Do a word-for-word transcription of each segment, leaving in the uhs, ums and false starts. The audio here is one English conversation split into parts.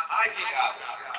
ha llegado.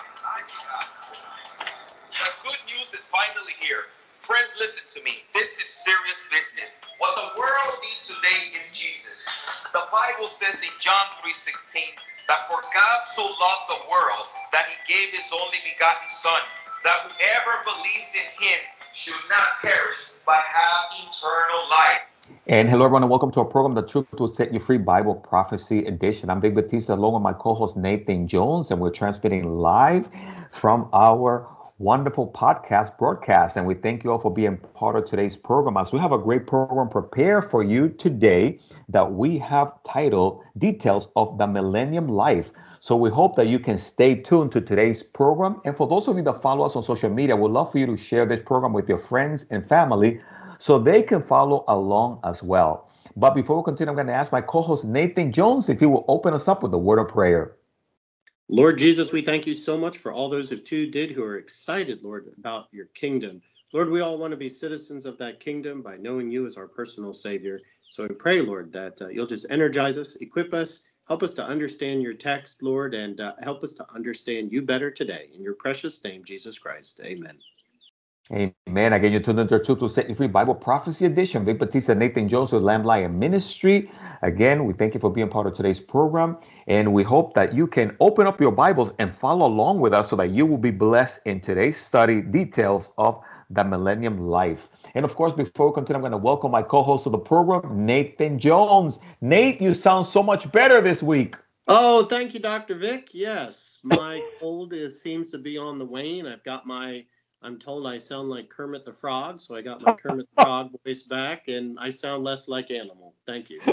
The good news is finally here. Friends, listen to me. This is serious business. What the world needs today is Jesus. The Bible says in John three sixteen that for God so loved the world that he gave his only begotten Son, that whoever believes in him should not perish but have eternal life. And hello, everyone, and welcome to our program, The Truth Will Set You Free Bible Prophecy Edition. I'm Vic Batista, along with my co-host Nathan Jones, and we're transmitting live from our wonderful podcast broadcast. And we thank you all for being part of today's program, as we have a great program prepared for you today that we have titled Details of the Millennium Life. So we hope that you can stay tuned to today's program. And for those of you that follow us on social media, we'd love for you to share this program with your friends and family so they can follow along as well. But before we continue, I'm going to ask my co-host Nathan Jones if he will open us up with a word of prayer. Lord Jesus, we thank you so much for all those of two did who are excited, Lord, about your kingdom. Lord, we all want to be citizens of that kingdom by knowing you as our personal Savior. So we pray, Lord, that uh, you'll just energize us, equip us, help us to understand your text, Lord, and uh, help us to understand you better today. In your precious name, Jesus Christ. Amen. Amen. Again, you're tuned into our Truth Will Set You Free Bible Prophecy Edition. Vic Batista, Nathan Jones with Lamb Lion Ministry. Again, we thank you for being part of today's program. And we hope that you can open up your Bibles and follow along with us so that you will be blessed in today's study, Details of the Millennium Life. And of course, before we continue, I'm going to welcome my co-host of the program, Nathan Jones. Nate, you sound so much better this week. Oh, thank you, Doctor Vic. Yes, my cold is, seems to be on the wane. I've got my... I'm told I sound like Kermit the Frog, so I got my Kermit the Frog voice back, and I sound less like Animal. Thank you.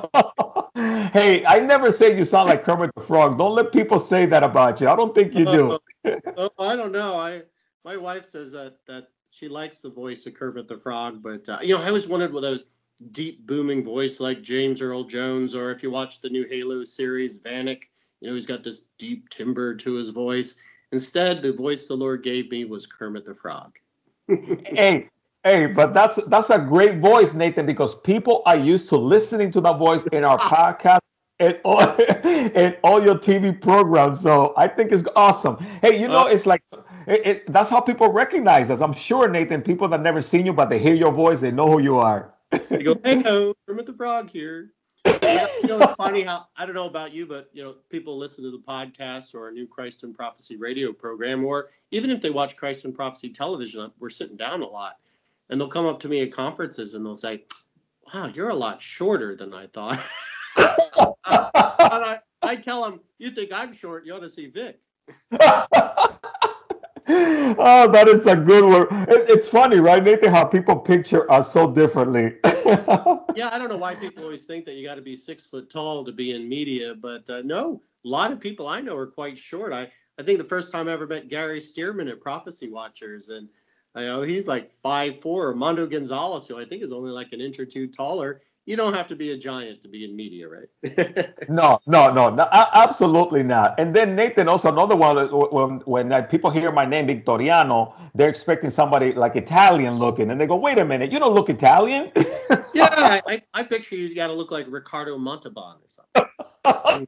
Hey, I never say you sound like Kermit the Frog. Don't let people say that about you. I don't think you do. Oh, oh, I don't know. I my wife says that that she likes the voice of Kermit the Frog, but uh, you know, I always wondered with those deep booming voice like James Earl Jones, or if you watch the new Halo series, Vanek, you know, he's got this deep timbre to his voice. Instead, the voice the Lord gave me was Kermit the Frog. hey, hey, but that's that's a great voice, Nathan, because people are used to listening to that voice in our podcast and all, and all your T V programs. So I think it's awesome. Hey, you know, uh, it's like it, it, that's how people recognize us. I'm sure, Nathan, people that never seen you, but they hear your voice, they know who you are. They go, hey, ho, Kermit the Frog here. Yeah, you know, it's funny how, I don't know about you, but, you know, people listen to the podcast or our new Christ and Prophecy radio program, or even if they watch Christ and Prophecy television, we're sitting down a lot, and they'll come up to me at conferences and they'll say, wow, you're a lot shorter than I thought. And I, I tell them, you think I'm short, you ought to see Vic. Oh, that is a good word. It, it's funny, right, Nathan, how people picture us so differently. Yeah, I don't know why people always think that you got to be six foot tall to be in media, but uh, no, a lot of people I know are quite short. I, I think the first time I ever met Gary Stearman at Prophecy Watchers, and I know he's like five foot four. Armando Gonzalez, who I think is only like an inch or two taller. You don't have to be a giant to be in media, right? no, no, no, no, absolutely not. And then Nathan, also another one, when, when uh, people hear my name, Victoriano, they're expecting somebody like Italian looking. And they go, wait a minute, you don't look Italian? Yeah, I, I picture you got to look like Ricardo Montalban or something.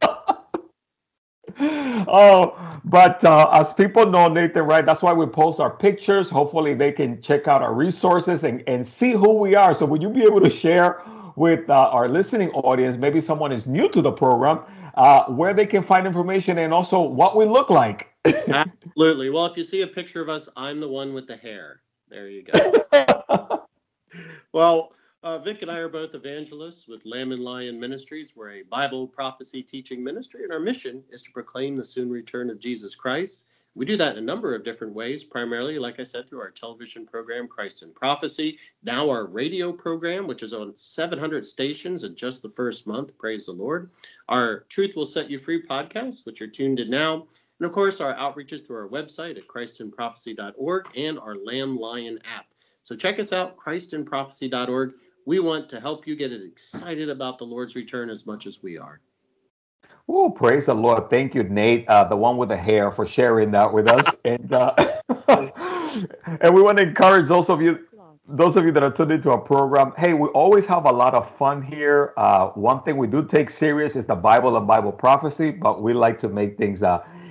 Oh, but uh, as people know, Nathan, right, that's why we post our pictures. Hopefully they can check out our resources and, and see who we are. So will you be able to share with uh, our listening audience, maybe someone is new to the program, uh, where they can find information and also what we look like? Absolutely. Well, if you see a picture of us, I'm the one with the hair. There you go. Well, uh, Vic and I are both evangelists with Lamb and Lion Ministries. We're a Bible prophecy teaching ministry, and our mission is to proclaim the soon return of Jesus Christ. We do that in a number of different ways, primarily, like I said, through our television program, Christ and Prophecy. Now our radio program, which is on seven hundred stations in just the first month. Praise the Lord. Our Truth Will Set You Free podcast, which you're tuned in now. And, of course, our outreaches through our website at christ and prophecy dot org and our Lamb Lion app. So check us out, christ and prophecy dot org. We want to help you get excited about the Lord's return as much as we are. Oh, praise the Lord. Thank you, Nate, uh, the one with the hair, for sharing that with us. and uh, and we want to encourage those of you those of you that are tuned into our program. Hey, we always have a lot of fun here. Uh, one thing we do take serious is the Bible and Bible prophecy, but we like to make things uh,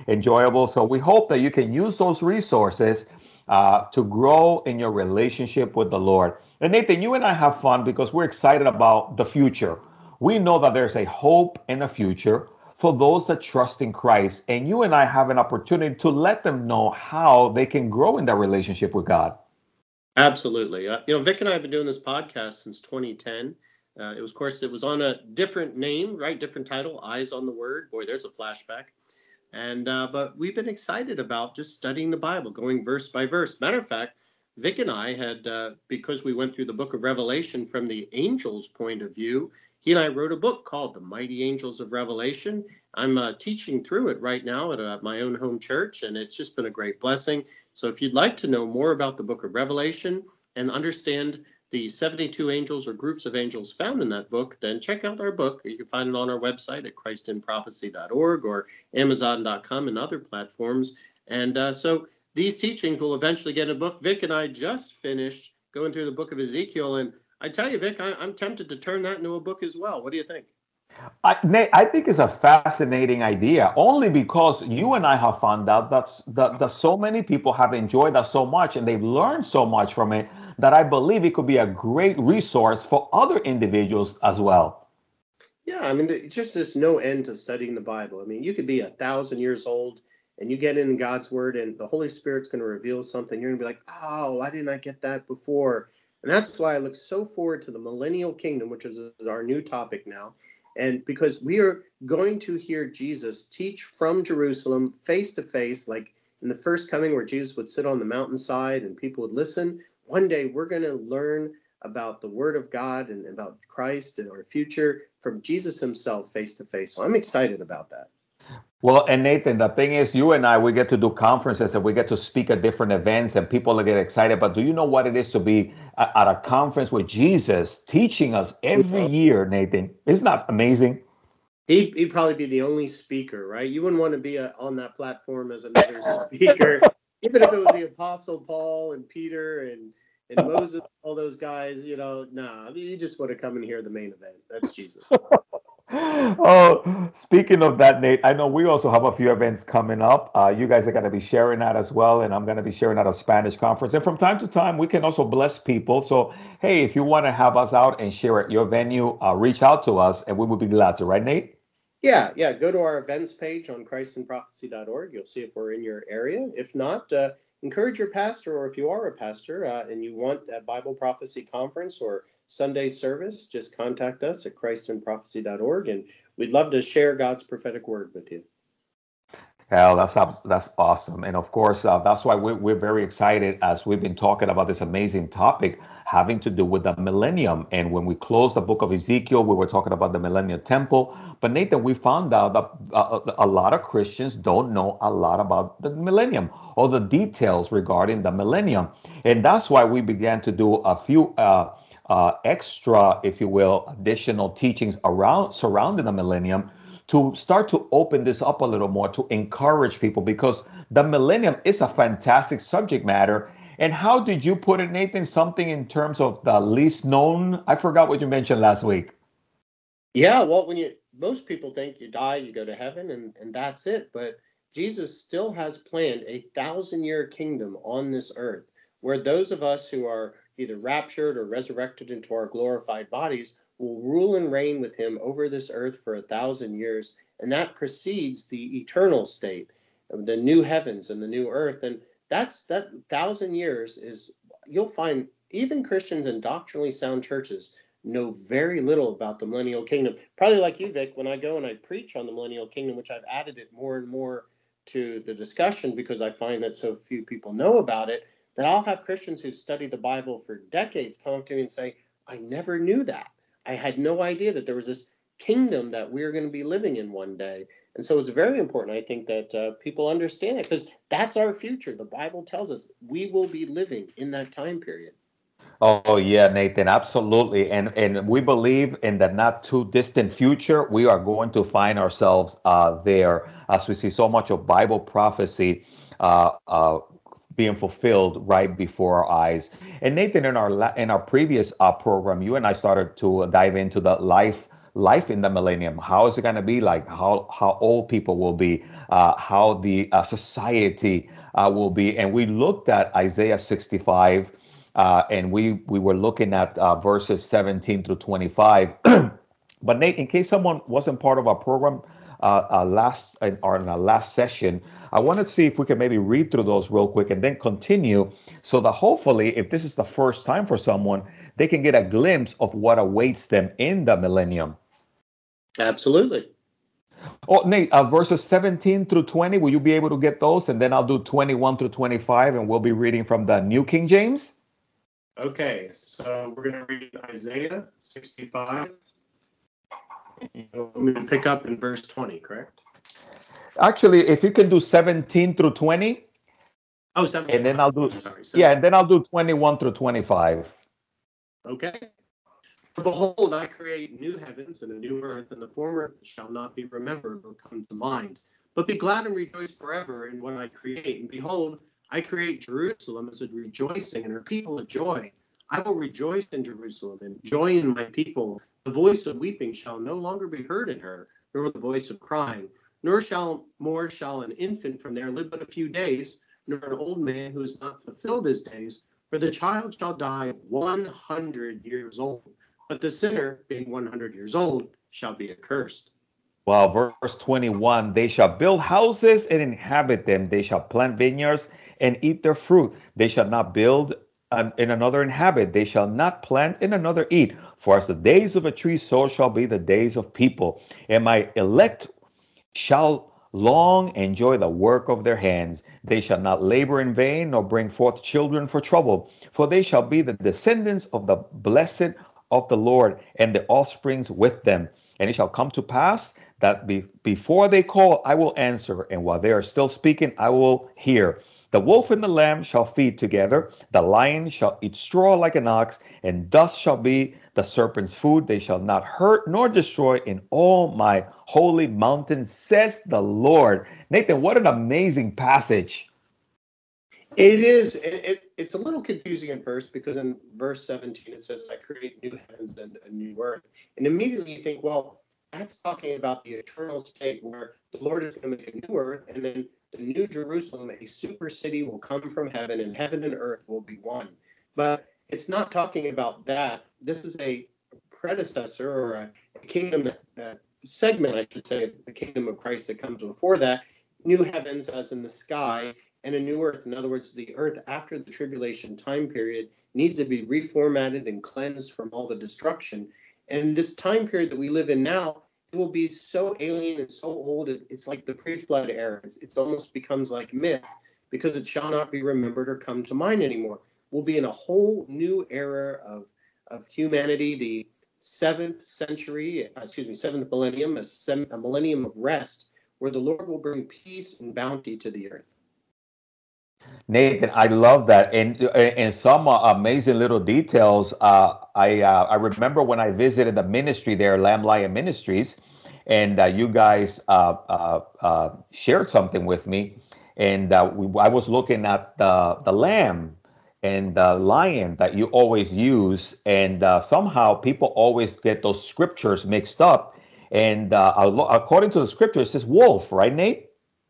enjoyable. So we hope that you can use those resources uh, to grow in your relationship with the Lord. And Nathan, you and I have fun because we're excited about the future. We know that there's a hope and a future for those that trust in Christ. And you and I have an opportunity to let them know how they can grow in their relationship with God. Absolutely. Uh, you know, Vic and I have been doing this podcast since twenty ten. Uh, it was, of course, it was on a different name, right? Different title, Eyes on the Word. Boy, there's a flashback. And uh, but we've been excited about just studying the Bible, going verse by verse. Matter of fact, Vic and I had, uh, because we went through the book of Revelation from the angel's point of view, he and I wrote a book called The Mighty Angels of Revelation. I'm uh, teaching through it right now at uh, my own home church, and it's just been a great blessing. So if you'd like to know more about the book of Revelation and understand the seventy-two angels or groups of angels found in that book, then check out our book. You can find it on our website at christ in prophecy dot org or amazon dot com and other platforms. And uh, so these teachings will eventually get a book. Vic and I just finished going through the book of Ezekiel, and I tell you, Vic, I, I'm tempted to turn that into a book as well. What do you think? I, Nate, I think it's a fascinating idea, only because you and I have found out that's, that, that so many people have enjoyed that so much and they've learned so much from it that I believe it could be a great resource for other individuals as well. Yeah, I mean, there's just there's no end to studying the Bible. I mean, you could be a thousand years old and you get in God's Word and the Holy Spirit's going to reveal something. You're going to be like, oh, why didn't I get that before? And that's why I look so forward to the millennial kingdom, which is our new topic now. And because we are going to hear Jesus teach from Jerusalem face to face, like in the first coming where Jesus would sit on the mountainside and people would listen. One day we're going to learn about the Word of God and about Christ and our future from Jesus himself face to face. So I'm excited about that. Well, and Nathan, the thing is, you and I, we get to do conferences and we get to speak at different events and people get excited. But do you know what it is to be at a conference with Jesus teaching us every year, Nathan? Isn't that amazing? He'd, he'd probably be the only speaker, right? You wouldn't want to be a, on that platform as another speaker, even if it was the Apostle Paul and Peter and, and Moses, all those guys, you know, nah, I mean, you just want to come and hear the main event. That's Jesus. Oh, speaking of that, Nate, I know we also have a few events coming up. Uh, you guys are going to be sharing that as well, and I'm going to be sharing at a Spanish conference. And from time to time, we can also bless people. So, hey, if you want to have us out and share at your venue, uh, reach out to us, and we would be glad to. Right, Nate? Yeah, yeah. Go to our events page on christ in prophecy dot org. You'll see if we're in your area. If not, uh, encourage your pastor, or if you are a pastor uh, and you want a Bible prophecy conference or Sunday service, just contact us at christ in prophecy dot org, and we'd love to share God's prophetic word with you. Yeah, that's that's awesome. And of course, uh, that's why we're, we're very excited as we've been talking about this amazing topic having to do with the millennium. And when we closed the book of Ezekiel, we were talking about the millennial temple. But Nathan, we found out that uh, a lot of Christians don't know a lot about the millennium or the details regarding the millennium. And that's why we began to do a few uh, uh, extra, if you will, additional teachings around surrounding the millennium, to start to open this up a little more, to encourage people, because the millennium is a fantastic subject matter. And how did you put it, Nathan? Something in terms of the least known? I forgot what you mentioned last week. Yeah, well, when you most people think you die, you go to heaven, and, and that's it. But Jesus still has planned a thousand-year kingdom on this earth, where those of us who are either raptured or resurrected into our glorified bodies will rule and reign with him over this earth for a thousand years. And that precedes the eternal state of the new heavens and the new earth. And that's that thousand years is, you'll find even Christians in doctrinally sound churches know very little about the millennial kingdom. Probably like you, Vic, when I go and I preach on the millennial kingdom, which I've added it more and more to the discussion because I find that so few people know about it, that I'll have Christians who've studied the Bible for decades come up to me and say, I never knew that. I had no idea that there was this kingdom that we're going to be living in one day. And so it's very important, I think, that uh, people understand it, because that's our future. The Bible tells us we will be living in that time period. Oh, yeah, Nathan, absolutely. And and we believe in the not too distant future, we are going to find ourselves uh, there, as we see so much of Bible prophecy uh, uh, being fulfilled right before our eyes. And Nathan, in our la- in our previous uh, program, you and I started to dive into the life life in the millennium. How is it going to be like? How how old people will be? Uh, how the uh, society uh, will be? And we looked at Isaiah sixty-five, uh, and we we were looking at uh, verses seventeen through twenty-five. But Nate, in case someone wasn't part of our program uh, uh, last uh, or in our last session, I wanted to see if we can maybe read through those real quick and then continue, so that hopefully, if this is the first time for someone, they can get a glimpse of what awaits them in the millennium. Absolutely. Oh, Nate, uh, verses seventeen through twenty, will you be able to get those? And then I'll do twenty-one through twenty-five, and we'll be reading from the New King James. Okay, so we're going to read Isaiah sixty-five. I'm going to pick up in verse twenty, correct? Actually, if you can do seventeen through twenty. Oh, seventeen. And then I'll do, Sorry, yeah, and then I'll do twenty-one through twenty-five. Okay. For behold, I create new heavens and a new earth, and the former shall not be remembered or come to mind. But be glad and rejoice forever in what I create. And behold, I create Jerusalem as a rejoicing, and her people a joy. I will rejoice in Jerusalem, and joy in my people. The voice of weeping shall no longer be heard in her, nor the voice of crying. Nor shall more shall an infant from there live but a few days, nor an old man who has not fulfilled his days. For the child shall die one hundred years old, but the sinner, being one hundred years old, shall be accursed. Well, verse twenty-one, they shall build houses and inhabit them. They shall plant vineyards and eat their fruit. They shall not build and in another inhabit. They shall not plant in another eat. For as the days of a tree, so shall be the days of people. And my elect shall long enjoy the work of their hands. They shall not labor in vain, nor bring forth children for trouble. For they shall be the descendants of the blessed of the Lord, and the offsprings with them. And it shall come to pass that be, before they call, I will answer, and while they are still speaking, I will hear. The wolf and the lamb shall feed together. The lion shall eat straw like an ox, and dust shall be the serpent's food. They shall not hurt nor destroy in all my holy mountain, says the Lord. Nathan, what an amazing passage. It is. It, it, it's a little confusing at first, because in verse seventeen it says, I create new heavens and a new earth. And immediately you think, well, that's talking about the eternal state where the Lord is going to make a new earth, and then the new Jerusalem, a super city, will come from heaven, and heaven and earth will be one. But it's not talking about that. This is a predecessor, or a, a kingdom, a segment, I should say, of the kingdom of Christ that comes before that. New heavens as in the sky, and a new earth. In other words, the earth after the tribulation time period needs to be reformatted and cleansed from all the destruction. And this time period that we live in now, it will be so alien and so old, it, it's like the pre-flood era. It's, it's almost becomes like myth, because it shall not be remembered or come to mind anymore. We'll be in a whole new era of, of humanity, the seventh century, excuse me, seventh millennium, a, sem- a millennium of rest, where the Lord will bring peace and bounty to the earth. Nathan, I love that, and and some uh, amazing little details. Uh, I uh, I remember when I visited the ministry there, Lamb Lion Ministries, and uh, you guys uh, uh, uh, shared something with me, and uh, we, I was looking at the the lamb and the lion that you always use, and uh, somehow people always get those scriptures mixed up, and uh, according to the scripture, it says wolf, right, Nate?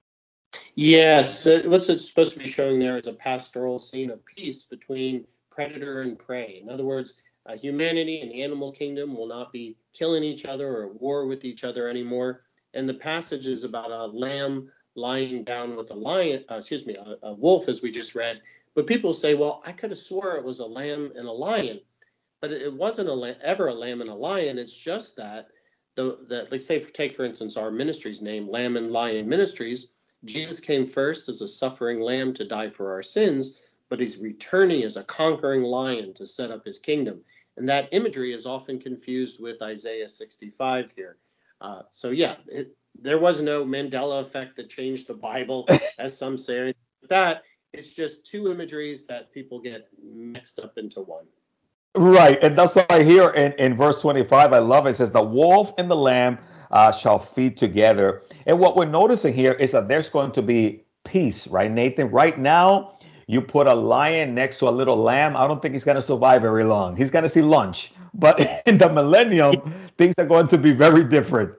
Yes, uh, what's it supposed to be showing there is a pastoral scene of peace between predator and prey. In other words, uh, humanity and the animal kingdom will not be killing each other or at war with each other anymore. And the passage is about a lamb lying down with a lion, uh, excuse me, a, a wolf, as we just read. But people say, well, I could have swore it was a lamb and a lion, but it wasn't a la- ever a lamb and a lion. It's just that, the, that let's say, take for instance our ministry's name, Lamb and Lion Ministries. Jesus came first as a suffering lamb to die for our sins, but he's returning as a conquering lion to set up his kingdom. And that imagery is often confused with Isaiah sixty-five here. Uh, so yeah, it, there was no Mandela effect that changed the Bible, as some say, or anything like that. It's just two imageries that people get mixed up into one. Right, and that's what I hear in, in verse twenty-five. I love it. It says, the wolf and the lamb uh, shall feed together. And what we're noticing here is that there's going to be peace, right, Nathan? Right now, you put a lion next to a little lamb, I don't think he's going to survive very long. He's going to see lunch. but in the millennium, things are going to be very different.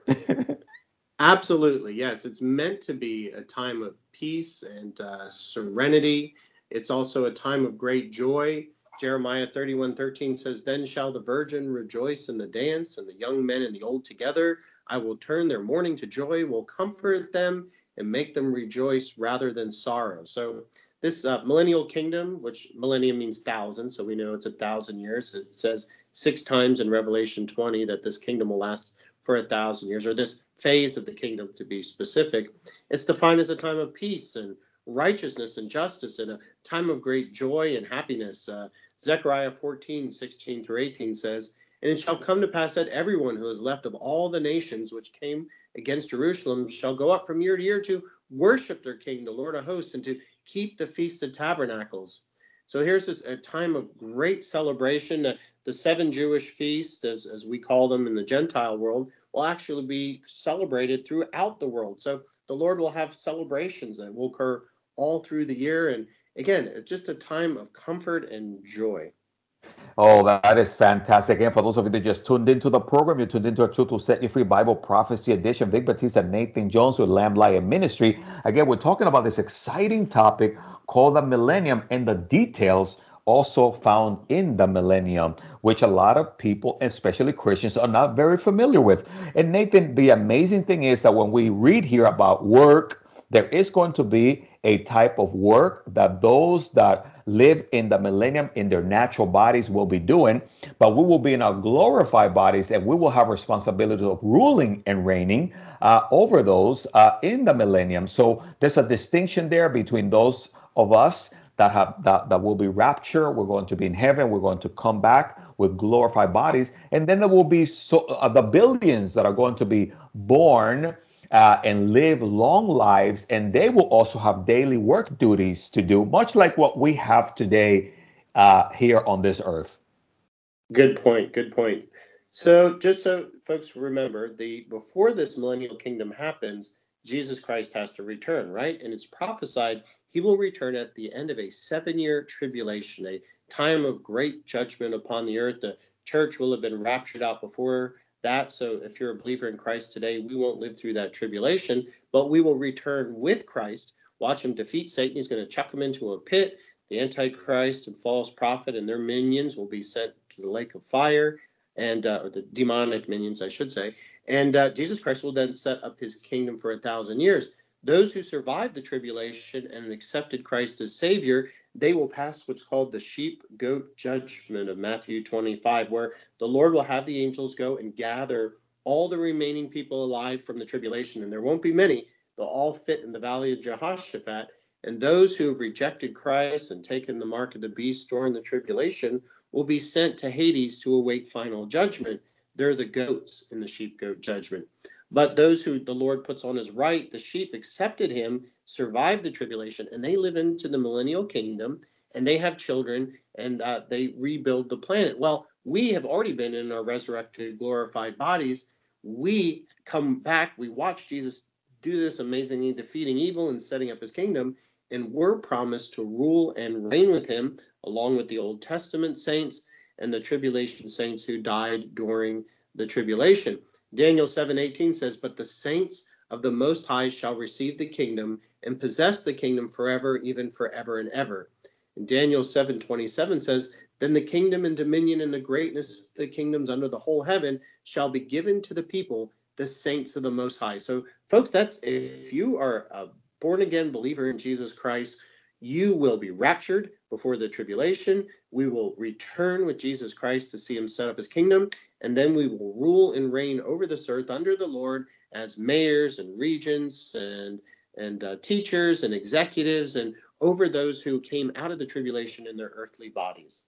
Absolutely, yes. It's meant to be a time of peace and uh, serenity. It's also a time of great joy. Jeremiah thirty-one thirteen says, "Then shall the virgin rejoice in the dance, and the young men and the old together. I will turn their mourning to joy, will comfort them, and make them rejoice rather than sorrow." So this uh, millennial kingdom, which millennium means thousand, so we know it's a thousand years. It says six times in Revelation twenty that this kingdom will last for a thousand years, or this phase of the kingdom to be specific. It's defined as a time of peace and righteousness and justice, and a time of great joy and happiness. Uh, Zechariah fourteen sixteen through eighteen says, "And it shall come to pass that everyone who is left of all the nations which came against Jerusalem shall go up from year to year to worship their king, the Lord of hosts, and to keep the Feast of Tabernacles." So here's this, a time of great celebration. Uh, the seven Jewish feasts, as, as we call them in the Gentile world, will actually be celebrated throughout the world. So the Lord will have celebrations that will occur all through the year. And again, it's just a time of comfort and joy. Oh, that is fantastic. And for those of you that just tuned into the program, you tuned into a Truth Will Set You Free Bible Prophecy Edition. Vic Batista and Nathan Jones with Lamb Lion Ministry. Again, we're talking about this exciting topic called the millennium and the details also found in the millennium, which a lot of people, especially Christians, are not very familiar with. And Nathan, the amazing thing is that when we read here about work, there is going to be a type of work that those that live in the millennium in their natural bodies will be doing, but we will be in our glorified bodies and we will have responsibility of ruling and reigning uh, over those uh, in the millennium. So there's a distinction there between those of us that have that, that will be raptured. We're going to be in heaven. We're going to come back with glorified bodies. And then there will be so uh, the billions that are going to be born Uh, and live long lives, and they will also have daily work duties to do, much like what we have today uh, here on this earth. Good point. Good point. So just so folks remember, the before this millennial kingdom happens, Jesus Christ has to return, right? And it's prophesied he will return at the end of a seven-year tribulation, a time of great judgment upon the earth. The church will have been raptured out before that. So if you're a believer in Christ today, we won't live through that tribulation, but we will return with Christ. Watch him defeat Satan. He's going to chuck him into a pit. The Antichrist and false prophet and their minions will be sent to the lake of fire, and uh, or the demonic minions, I should say. And uh, Jesus Christ will then set up his kingdom for a thousand years. Those who survived the tribulation and accepted Christ as Savior, they will pass what's called the sheep-goat judgment of Matthew twenty-five, where the Lord will have the angels go and gather all the remaining people alive from the tribulation, and there won't be many. They'll all fit in the valley of Jehoshaphat, and those who have rejected Christ and taken the mark of the beast during the tribulation will be sent to Hades to await final judgment. They're the goats in the sheep-goat judgment. But those who the Lord puts on his right, the sheep accepted him, survived the tribulation, and they live into the millennial kingdom, and they have children, and uh, they rebuild the planet. Well, we have already been in our resurrected, glorified bodies. We come back, we watch Jesus do this amazingly, defeating evil and setting up his kingdom, and we're promised to rule and reign with him, along with the Old Testament saints and the tribulation saints who died during the tribulation. Daniel seven eighteen says, "But the saints of the Most High shall receive the kingdom and possess the kingdom forever, even forever and ever." And Daniel seven twenty-seven says, "Then the kingdom and dominion and the greatness of the kingdoms under the whole heaven shall be given to the people, the saints of the Most High." So, folks, that's if you are a born-again believer in Jesus Christ, you will be raptured before the tribulation. We will return with Jesus Christ to see him set up his kingdom, and then we will rule and reign over this earth under the Lord as mayors and regents and and uh, teachers and executives, and over those who came out of the tribulation in their earthly bodies.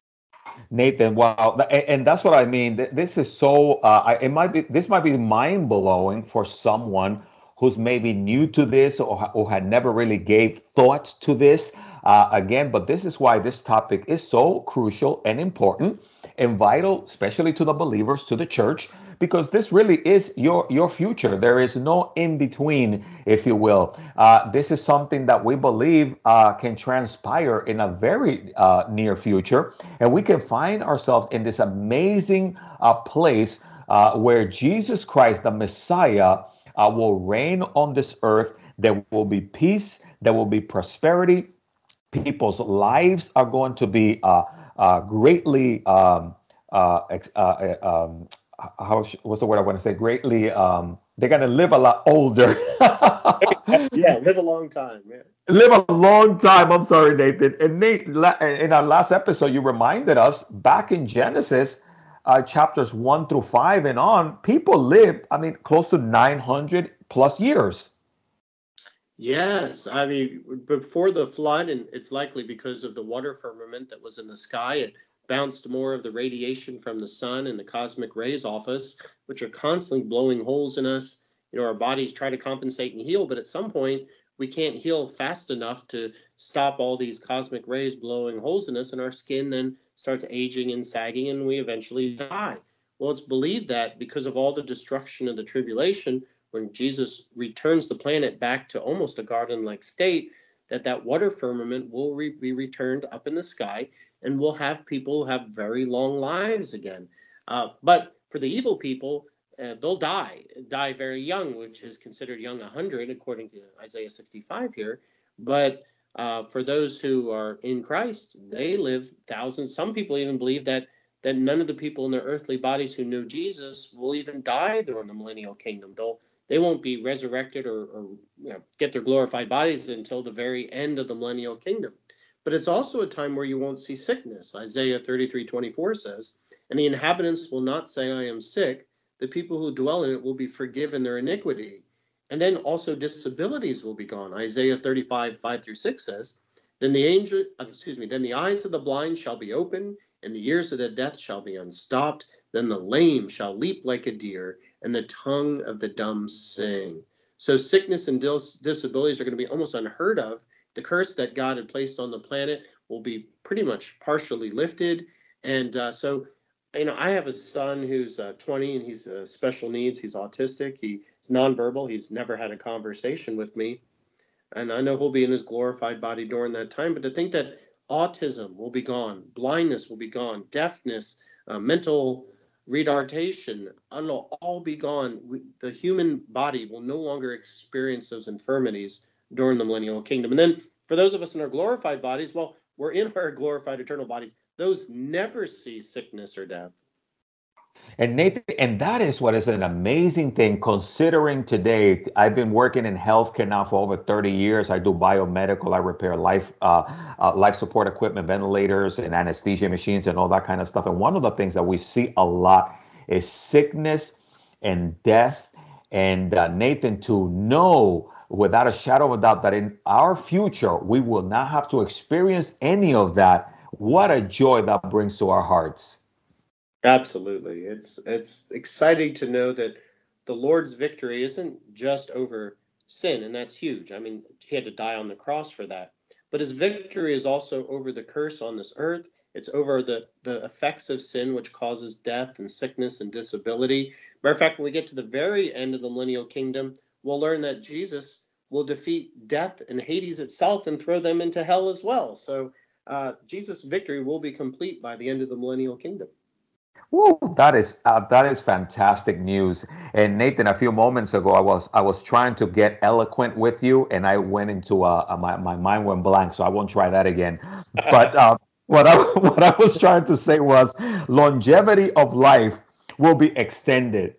Nathan, wow, and that's what I mean. This is so. Uh, it might be. This might be mind blowing for someone who's maybe new to this or, or had never really gave thought to this. Uh, again, but this is why this topic is so crucial and important and vital, especially to the believers, to the church, because this really is your your future. There is no in between, if you will. Uh, this is something that we believe uh, can transpire in a very uh, near future, and we can find ourselves in this amazing uh, place uh, where Jesus Christ, the Messiah, uh, will reign on this earth. There will be peace. There will be prosperity. People's lives are going to be uh, uh, greatly, um, uh, uh, uh, um, how, what's the word I want to say? Greatly, um, they're going to live a lot older. Yeah, live a long time. Yeah. Live a long time. I'm sorry, Nathan. And Nate, in our last episode, you reminded us back in Genesis, uh, chapters one through five and on, people lived, I mean, close to nine hundred plus years. Yes, I mean, before the flood, and it's likely because of the water firmament that was in the sky, it bounced more of the radiation from the sun and the cosmic rays off us, which are constantly blowing holes in us. You know, our bodies try to compensate and heal, but at some point, we can't heal fast enough to stop all these cosmic rays blowing holes in us, and our skin then starts aging and sagging, and we eventually die. Well, it's believed that because of all the destruction of the tribulation, when Jesus returns the planet back to almost a garden-like state, that that water firmament will re- be returned up in the sky, and we'll have people have very long lives again. Uh, but for the evil people, uh, they'll die, die very young, which is considered young one hundred, according to Isaiah sixty-five here. But uh, for those who are in Christ, they live thousands. Some people even believe that that none of the people in their earthly bodies who know Jesus will even die during the millennial kingdom. They'll They won't be resurrected or, or you know, get their glorified bodies until the very end of the millennial kingdom. But it's also a time where you won't see sickness. Isaiah thirty-three twenty-four says, "And the inhabitants will not say, 'I am sick.' The people who dwell in it will be forgiven their iniquity." And then also disabilities will be gone. Isaiah thirty-five five through six says, "Then the angel, excuse me, then the eyes of the blind shall be opened, and the ears of the deaf shall be unstopped. Then the lame shall leap like a deer, and the tongue of the dumb sing." So sickness and dis- disabilities are going to be almost unheard of. The curse that God had placed on the planet will be pretty much partially lifted. And uh, so, you know, I have a son who's uh, twenty, and he's uh, special needs. He's autistic. He's nonverbal. He's never had a conversation with me. And I know he'll be in his glorified body during that time. But to think that autism will be gone, blindness will be gone, deafness, uh, mental retardation, it'll all be gone. We, the human body will no longer experience those infirmities during the millennial kingdom. And then for those of us in our glorified bodies, well, we're in our glorified eternal bodies. Those never see sickness or death. And Nathan, and that is what is an amazing thing, considering today, I've been working in healthcare now for over thirty years. I do biomedical, I repair life, uh, uh, life support equipment, ventilators, and anesthesia machines, and all that kind of stuff. And one of the things that we see a lot is sickness and death. And uh, Nathan, to know without a shadow of a doubt that in our future, we will not have to experience any of that, what a joy that brings to our hearts. Absolutely. It's it's exciting to know that the Lord's victory isn't just over sin, and that's huge. I mean, he had to die on the cross for that. But his victory is also over the curse on this earth. It's over the, the effects of sin, which causes death and sickness and disability. Matter of fact, when we get to the very end of the millennial kingdom, we'll learn that Jesus will defeat death and Hades itself and throw them into hell as well. So uh, Jesus' victory will be complete by the end of the millennial kingdom. Woo, that is uh, that is fantastic news. And Nathan, a few moments ago, I was I was trying to get eloquent with you, and I went into a, a my my mind went blank. So I won't try that again. But uh, what I what I was trying to say was longevity of life will be extended.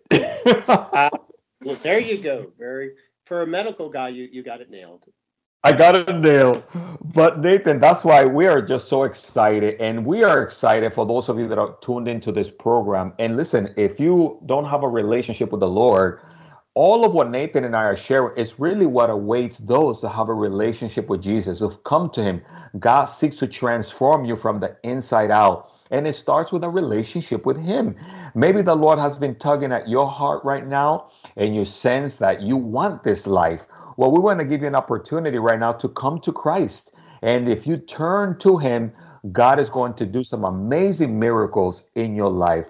uh, well, there you go. Very for a medical guy, you you got it nailed. I got it nailed. But Nathan, that's why we are just so excited. And we are excited for those of you that are tuned into this program. And listen, if you don't have a relationship with the Lord, all of what Nathan and I are sharing is really what awaits those that have a relationship with Jesus, who've come to him. God seeks to transform you from the inside out. And it starts with a relationship with him. Maybe the Lord has been tugging at your heart right now, and you sense that you want this life. Well, we want to give you an opportunity right now to come to Christ. And if you turn to him, God is going to do some amazing miracles in your life.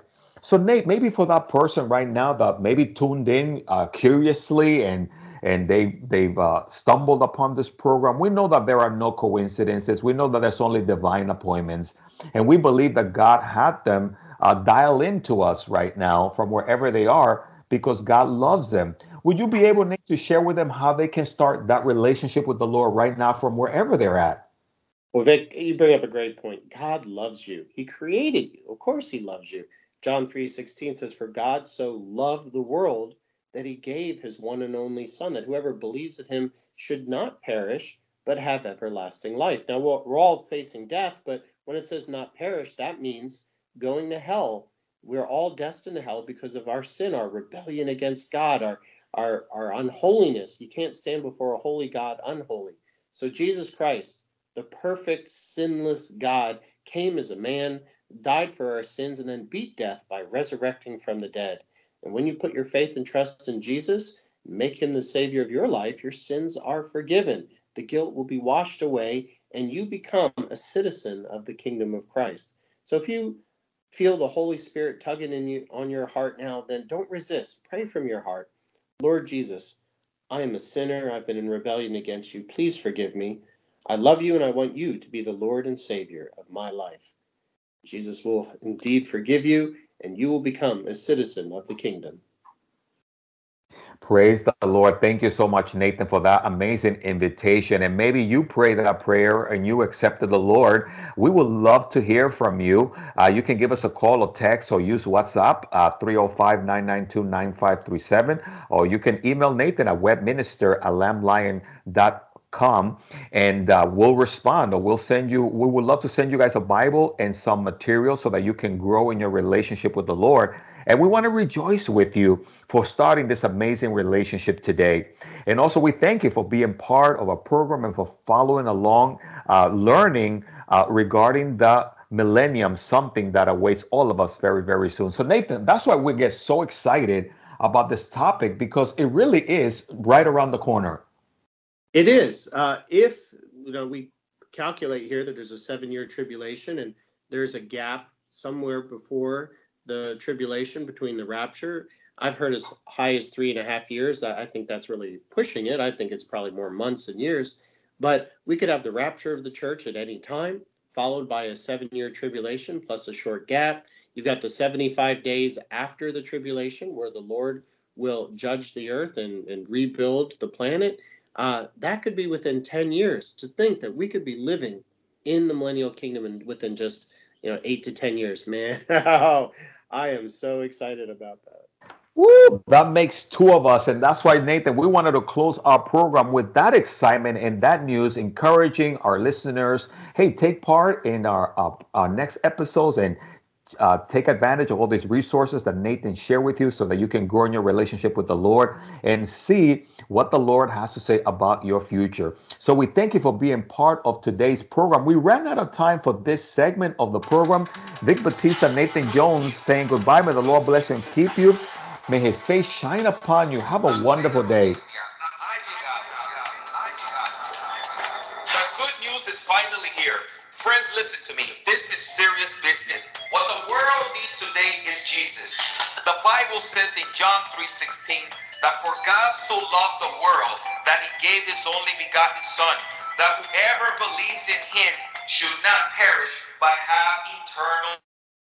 So Nate, maybe for that person right now that maybe tuned in uh, curiously and and they they've uh, stumbled upon this program, we know that there are no coincidences. We know that there's only divine appointments, and we believe that God had them uh, dial into us right now from wherever they are because God loves them. Would you be able, Nate, to share with them how they can start that relationship with the Lord right now from wherever they're at? Well, Vic, you bring up a great point. God loves you. He created you. Of course he loves you. John three sixteen says, "For God so loved the world that he gave his one and only Son, that whoever believes in him should not perish, but have everlasting life." Now, we're we're all facing death, but when it says not perish, that means going to hell. We're all destined to hell because of our sin, our rebellion against God, our, our, our unholiness. You can't stand before a holy God unholy. So Jesus Christ, the perfect, sinless God, came as a man, died for our sins, and then beat death by resurrecting from the dead. And when you put your faith and trust in Jesus, make him the Savior of your life, your sins are forgiven. The guilt will be washed away, and you become a citizen of the kingdom of Christ. So if you feel the Holy Spirit tugging in you on your heart now, then don't resist. Pray from your heart. Lord Jesus, I am a sinner. I've been in rebellion against you. Please forgive me. I love you, and I want you to be the Lord and Savior of my life. Jesus will indeed forgive you, and you will become a citizen of the kingdom. Praise the Lord. Thank you so much, Nathan, for that amazing invitation. And maybe you prayed that prayer and you accepted the Lord. We would love to hear from you. Uh, you can give us a call or text or use WhatsApp, uh, three oh five, nine nine two, nine five three seven. Or you can email Nathan at webminister at lamblion dot com, and uh, we'll respond, or we'll send you, we would love to send you guys a Bible and some material so that you can grow in your relationship with the Lord. And we want to rejoice with you for starting this amazing relationship today. And also, we thank you for being part of a program and for following along, uh, learning uh, regarding the millennium, something that awaits all of us very, very soon. So, Nathan, that's why we get so excited about this topic, because it really is right around the corner. It is. Uh, if you know, we calculate here that there's a seven-year tribulation, and there's a gap somewhere before the tribulation between the rapture. I've heard as high as three and a half years. I think that's really pushing it. I think it's probably more months than years. But we could have the rapture of the church at any time, followed by a seven-year tribulation plus a short gap. You've got the seventy-five days after the tribulation where the Lord will judge the earth and, and rebuild the planet. Uh, that could be within ten years. To think that we could be living in the millennial kingdom and within just, you know, eight to ten years, man. I am so excited about that. Woo, that makes two of us. And that's why, Nathan, we wanted to close our program with that excitement and that news, encouraging our listeners, hey, take part in our, uh, our next episodes and uh, take advantage of all these resources that Nathan shared with you so that you can grow in your relationship with the Lord and see what the Lord has to say about your future. So we thank you for being part of today's program. We ran out of time for this segment of the program. Vic Batista, Nathan Jones saying goodbye. May the Lord bless and keep you. May his face shine upon you. Have a wonderful day. The good news is finally here. Friends, listen to me. This is serious business. What the world needs today is Jesus. The Bible says in John three sixteen that for God so loved the world that he gave his only begotten Son, that whoever believes in him should not perish but have eternal